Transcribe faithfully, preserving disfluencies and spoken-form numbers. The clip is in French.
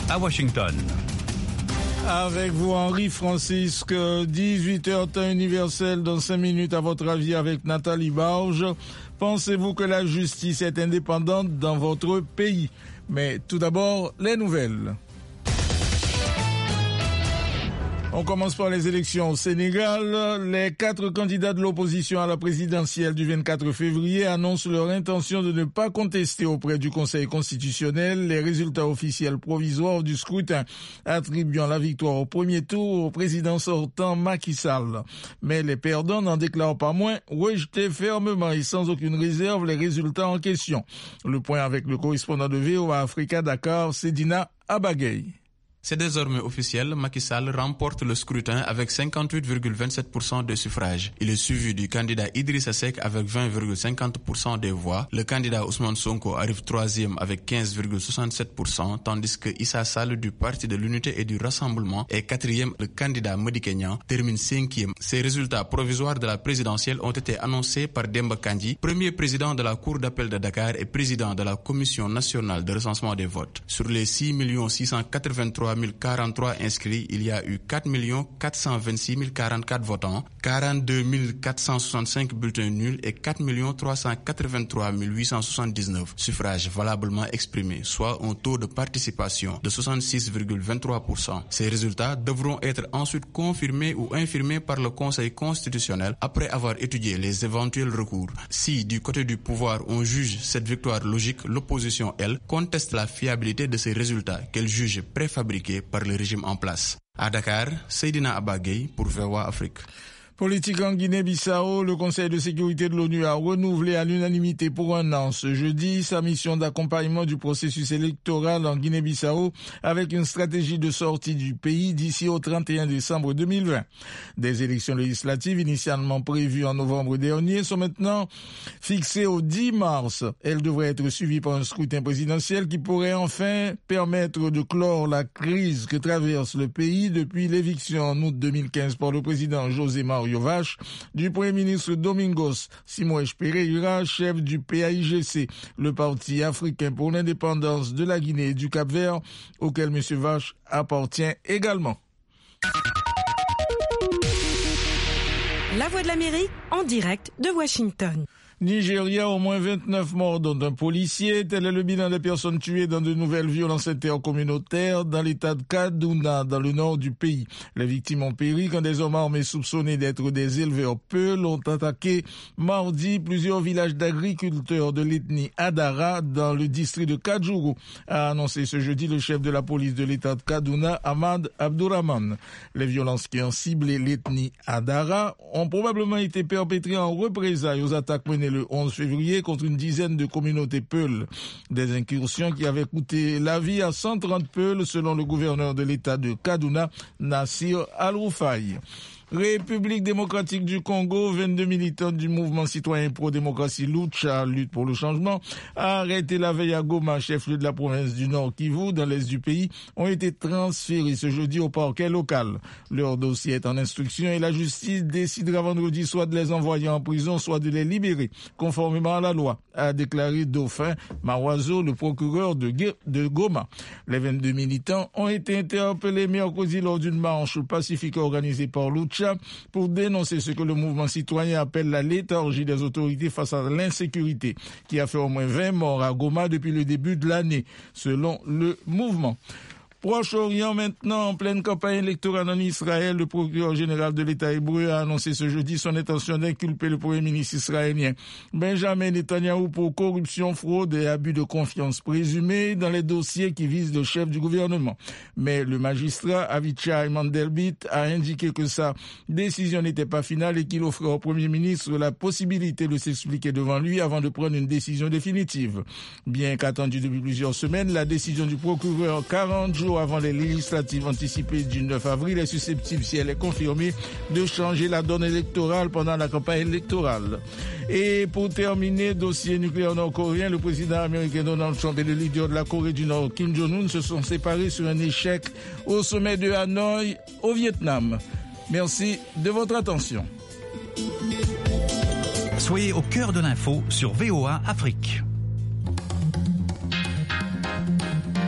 à Washington. Avec vous, Henri Francisque, dix-huit heures temps universel dans cinq minutes à votre avis avec Nathalie Barge. Pensez-vous que la justice est indépendante dans votre pays? Mais tout d'abord, les nouvelles. On commence par les élections au Sénégal. Les quatre candidats de l'opposition à la présidentielle du vingt-quatre février annoncent leur intention de ne pas contester auprès du Conseil constitutionnel les résultats officiels provisoires du scrutin, attribuant la victoire au premier tour au président sortant Macky Sall. Mais les perdants n'en déclarent pas moins rejeter fermement et sans aucune réserve les résultats en question. Le point avec le correspondant de V O A Africa Dakar, Sedina Abagay. C'est désormais officiel, Macky Sall remporte le scrutin avec cinquante-huit virgule vingt-sept pour cent des suffrages. Il est suivi du candidat Idrissa Seck avec vingt virgule cinquante pour cent des voix. Le candidat Ousmane Sonko arrive troisième avec quinze virgule soixante-sept pour cent, tandis que Issa Sall du Parti de l'Unité et du Rassemblement est quatrième. Le candidat Madické Niang termine cinquième. Ces résultats provisoires de la présidentielle ont été annoncés par Demba Kandji, premier président de la Cour d'appel de Dakar et président de la Commission nationale de recensement des votes. Sur les six millions six cent quatre-vingt-trois mille quarante-trois inscrits, il y a eu quatre millions quatre cent vingt-six mille quarante-quatre votants, quarante-deux mille quatre cent soixante-cinq bulletins nuls et quatre millions trois cent quatre-vingt-trois mille huit cent soixante-dix-neuf suffrages valablement exprimés, soit un taux de participation de soixante-six virgule vingt-trois pour cent. Ces résultats devront être ensuite confirmés ou infirmés par le Conseil constitutionnel après avoir étudié les éventuels recours. Si, du côté du pouvoir, on juge cette victoire logique, l'opposition, elle, conteste la fiabilité de ces résultats qu'elle juge préfabriqués par le régime en place. À Dakar, Seydina Abagay pour V O A Afrique. Politique en Guinée-Bissau, le Conseil de sécurité de l'ONU a renouvelé à l'unanimité pour un an ce jeudi sa mission d'accompagnement du processus électoral en Guinée-Bissau avec une stratégie de sortie du pays d'ici au trente et un décembre deux mille vingt. Des élections législatives initialement prévues en novembre dernier sont maintenant fixées au dix mars. Elles devraient être suivies par un scrutin présidentiel qui pourrait enfin permettre de clore la crise que traverse le pays depuis l'éviction en août deux mille quinze par le président José Mario Vache, du Premier ministre Domingos Simoes Pereira, chef du P A I G C, le Parti africain pour l'indépendance de la Guinée et du Cap-Vert, auquel M. Vache appartient également. La Voix de l'Amérique en direct de Washington. Nigeria, au moins vingt-neuf morts, dont un policier. Tel est le bilan des personnes tuées dans de nouvelles violences intercommunautaires dans l'état de Kaduna, dans le nord du pays. Les victimes ont péri quand des hommes armés soupçonnés d'être des éleveurs Peul ont attaqué mardi plusieurs villages d'agriculteurs de l'ethnie Adara dans le district de Kajuru, a annoncé ce jeudi le chef de la police de l'état de Kaduna, Ahmad Abdourahman. Les violences qui ont ciblé l'ethnie Adara ont probablement été perpétrées en représailles aux attaques menées le onze février contre une dizaine de communautés Peul. Des incursions qui avaient coûté la vie à cent trente Peul selon le gouverneur de l'état de Kaduna, Nassir Al-Rufai. République démocratique du Congo, vingt-deux militants du mouvement citoyen pro-démocratie Lucha, lutte pour le changement, arrêtés la veille à Goma, chef-lieu de la province du Nord Kivu, dans l'est du pays, ont été transférés ce jeudi au parquet local. Leur dossier est en instruction et la justice décidera vendredi soit de les envoyer en prison, soit de les libérer, conformément à la loi, a déclaré Dauphin Mawazo, le procureur de, de Goma. Les vingt-deux militants ont été interpellés mercredi lors d'une marche pacifique organisée par Lucha pour dénoncer ce que le mouvement citoyen appelle la léthargie des autorités face à l'insécurité, qui a fait au moins vingt morts à Goma depuis le début de l'année, selon le mouvement. Proche-Orient maintenant, en pleine campagne électorale en Israël, le procureur général de l'État hébreu a annoncé ce jeudi son intention d'inculper le premier ministre israélien Benjamin Netanyahou pour corruption, fraude et abus de confiance présumés dans les dossiers qui visent le chef du gouvernement. Mais le magistrat Avichai Mandelblit a indiqué que sa décision n'était pas finale et qu'il offrait au premier ministre la possibilité de s'expliquer devant lui avant de prendre une décision définitive. Bien qu'attendue depuis plusieurs semaines, la décision du procureur quarante jours avant les législatives anticipées du neuf avril est susceptible, si elle est confirmée, de changer la donne électorale pendant la campagne électorale. Et pour terminer, dossier nucléaire nord-coréen, le président américain Donald Trump et le leader de la Corée du Nord, Kim Jong-un, se sont séparés sur un échec au sommet de Hanoï, au Vietnam. Merci de votre attention. Soyez au cœur de l'info sur V O A Afrique.